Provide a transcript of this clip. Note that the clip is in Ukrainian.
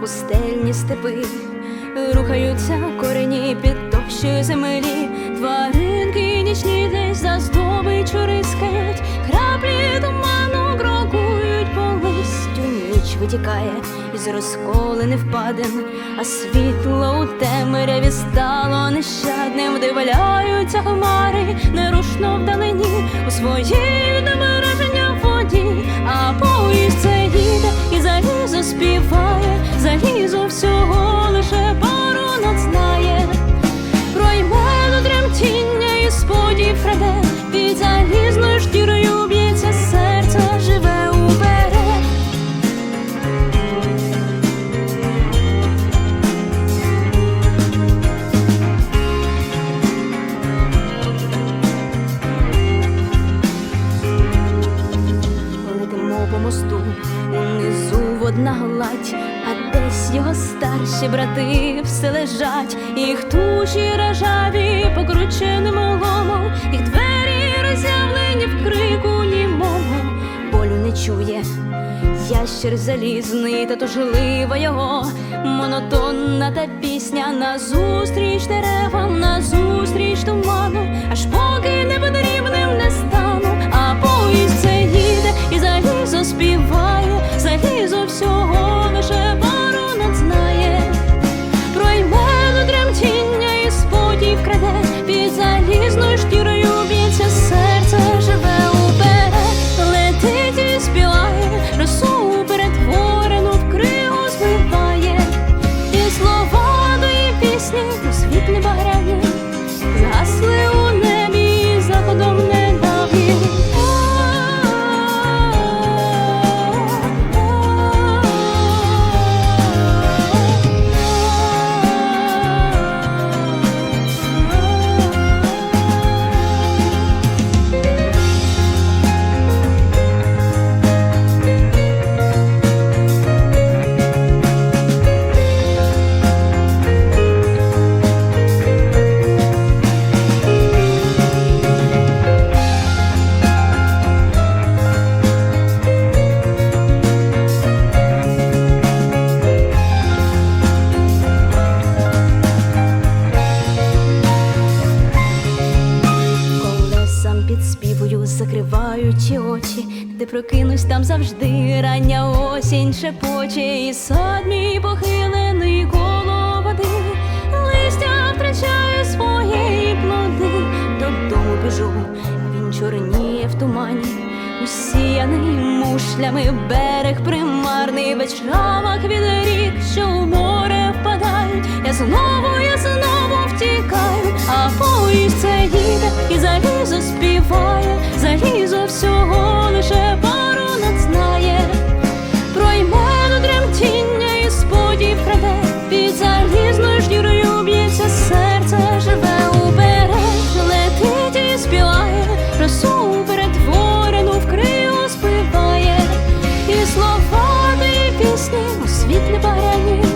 пустельні степи, рухаються корені під товщою землі, тваринки нічні десь за здобичу рискають, краплі туману крокують по листю. Ніч витікає із розколених впадин, а світло у темряві стало нещадним. Вдивляються хмари нерушно вдалині у свої відображення в воді, а поїзд це їде і залізо співає, залізо всього лише пару нот знає. Пройме до тремтіння і сподів краде, під залізною шкірою б'ється серце, живе уперед. Летимо по мосту, унизу водна гладь, а десь його старші брати все лежать, їх туші рожаві покрученим ломом, їх двері роззявлені в крику німому. Болю не чує ящер залізний, та тужлива його монотонна та пісня назустріч деревам, назустріч туману, аж поки непотрібним не стану. А поїзд це їде і залізо співає, залізо всього лише пару нот знає. Пройме до тремтіння і спокій вкраде, під залізною шкірою б'ється серце, живе уперед. Летить і співає, росу перетворену в кригу збиває, і слова тої пісні у світлі багряні згасли у небі заходом недавнім. Підспівую, закриваючи очі, де прокинусь, там завжди рання осінь шепоче, і сад мій похилений коло води, листя втрачає свої плоди. Додому біжу, він чорніє в тумані, усіяний мушлями берег примарний, вечорами від рік, що в море впадають. Я знову втікаю, а поїзд це їде і залізо співає, залізо всього лише пару нот знає. Пройме до тремтіння і сподів краде, під залізною шкірою б'ється серце, живе уперед. Летить і співає, росу перетворену в кригу співає, і слова тої пісні у світлі багряні